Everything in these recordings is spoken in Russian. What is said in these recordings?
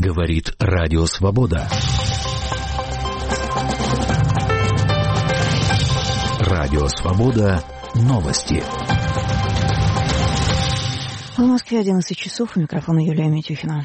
Говорит Радио Свобода. Радио Свобода. Новости. В Москве 11 часов. У микрофона Юлия Митюхина.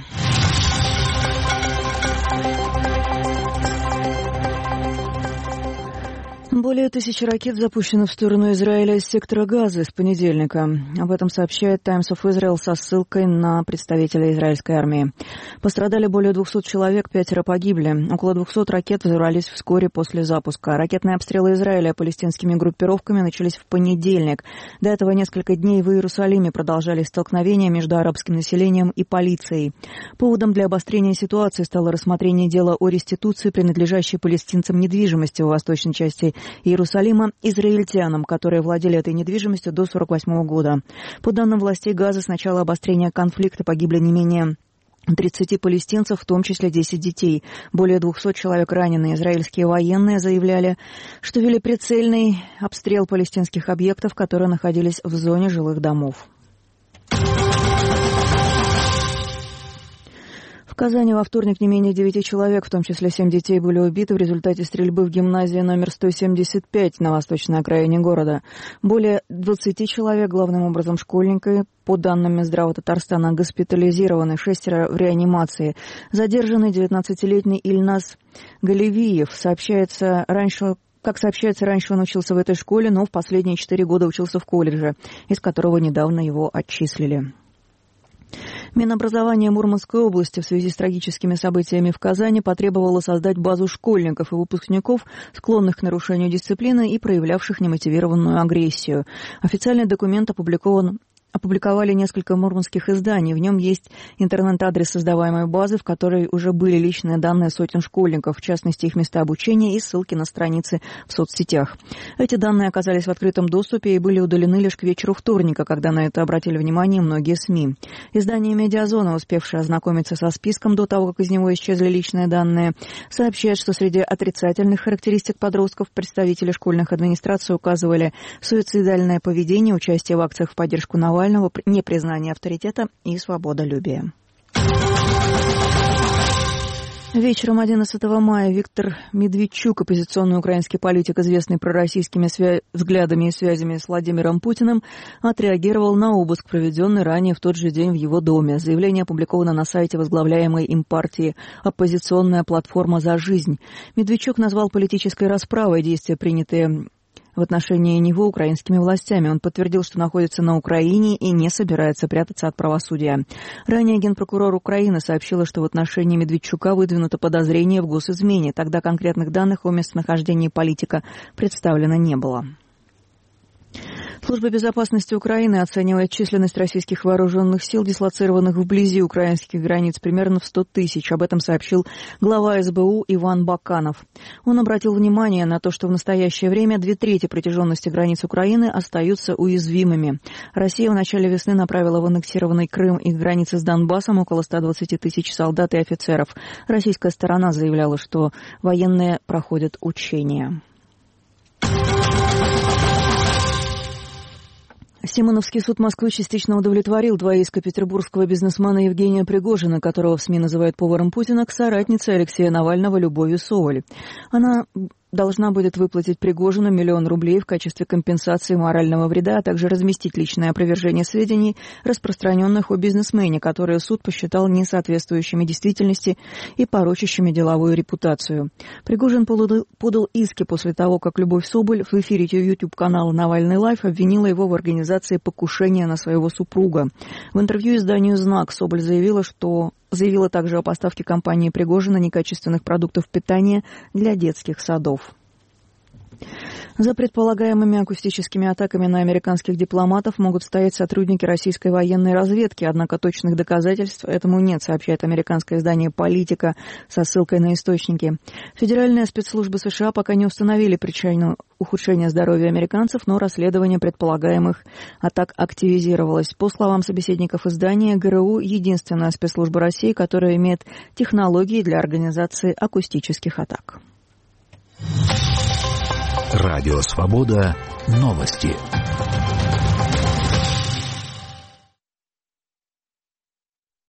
Более 1000 ракет запущено в сторону Израиля из сектора Газы с понедельника. Об этом сообщает Times of Israel со ссылкой на представителя израильской армии. Пострадали более 200 человек, 5 погибли. Около 200 ракет взорвались вскоре после запуска. Ракетные обстрелы Израиля палестинскими группировками начались в понедельник. До этого несколько дней в Иерусалиме продолжались столкновения между арабским населением и полицией. Поводом для обострения ситуации стало рассмотрение дела о реституции, принадлежащей палестинцам недвижимости в восточной части Иерусалима израильтянам, которые владели этой недвижимостью до 1948 года. По данным властей Газы, с начала обострения конфликта погибли не менее 30 палестинцев, в том числе 10 детей. Более 200 человек ранены. Израильские военные заявляли, что вели прицельный обстрел палестинских объектов, которые находились в зоне жилых домов. В Казани во вторник не менее 9 человек, в том числе 7 детей, были убиты в результате стрельбы в гимназии номер 175 на восточной окраине города. Более 20 человек, главным образом школьники, по данным Минздрава Татарстана, госпитализированы, 6 в реанимации. Задержанный 19-летний Ильназ Галевиев, как сообщается, раньше он учился в этой школе, но в последние 4 года учился в колледже, из которого недавно его отчислили. Минобразование Мурманской области в связи с трагическими событиями в Казани потребовало создать базу школьников и выпускников, склонных к нарушению дисциплины и проявлявших немотивированную агрессию. Официальный документ опубликовали несколько мурманских изданий. В нем есть интернет-адрес создаваемой базы, в которой уже были личные данные сотен школьников, в частности, их места обучения и ссылки на страницы в соцсетях. Эти данные оказались в открытом доступе и были удалены лишь к вечеру вторника, когда на это обратили внимание многие СМИ. Издание «Медиазона», успевшее ознакомиться со списком до того, как из него исчезли личные данные, сообщает, что среди отрицательных характеристик подростков представители школьных администраций указывали суицидальное поведение, участие в акциях в поддержку Навального, непризнание авторитета и свободолюбие. Вечером 11 мая Виктор Медведчук, оппозиционный украинский политик, известный пророссийскими взглядами и связями с Владимиром Путиным, отреагировал на обыск, проведенный ранее в тот же день в его доме. Заявление опубликовано на сайте возглавляемой им партии «Оппозиционная платформа за жизнь». Медведчук назвал политической расправой действия, принятые в отношении него украинскими властями. Он подтвердил, что находится на Украине и не собирается прятаться от правосудия. Ранее генпрокурор Украины сообщила, что в отношении Медведчука выдвинуто подозрение в госизмене. Тогда конкретных данных о местонахождении политика представлено не было. Служба безопасности Украины оценивает численность российских вооруженных сил, дислоцированных вблизи украинских границ, примерно в 100 тысяч. Об этом сообщил глава СБУ Иван Баканов. Он обратил внимание на то, что в настоящее время 2/3 протяженности границ Украины остаются уязвимыми. Россия в начале весны направила в аннексированный Крым и границы с Донбассом около 120 тысяч солдат и офицеров. Российская сторона заявляла, что военные проходят учения. Симоновский суд Москвы частично удовлетворил 2 иска петербургского бизнесмена Евгения Пригожина, которого в СМИ называют поваром Путина, к соратнице Алексея Навального Любови Соболь. Она должна будет выплатить Пригожину 1 000 000 рублей в качестве компенсации морального вреда, а также разместить личное опровержение сведений, распространенных о бизнесмене, которые суд посчитал несоответствующими действительности и порочащими деловую репутацию. Пригожин подал иски после того, как Любовь Соболь в эфире YouTube-канала «Навальный Лайф» обвинила его в организации покушения на своего супруга. В интервью изданию «Знак» Соболь заявила также о поставке компании Пригожина некачественных продуктов питания для детских садов. За предполагаемыми акустическими атаками на американских дипломатов могут стоять сотрудники российской военной разведки, однако точных доказательств этому нет, сообщает американское издание «Политика» со ссылкой на источники. Федеральные спецслужбы США пока не установили причину ухудшения здоровья американцев, но расследование предполагаемых атак активизировалось. По словам собеседников издания, ГРУ — единственная спецслужба России, которая имеет технологии для организации акустических атак. Радио Свобода. Новости.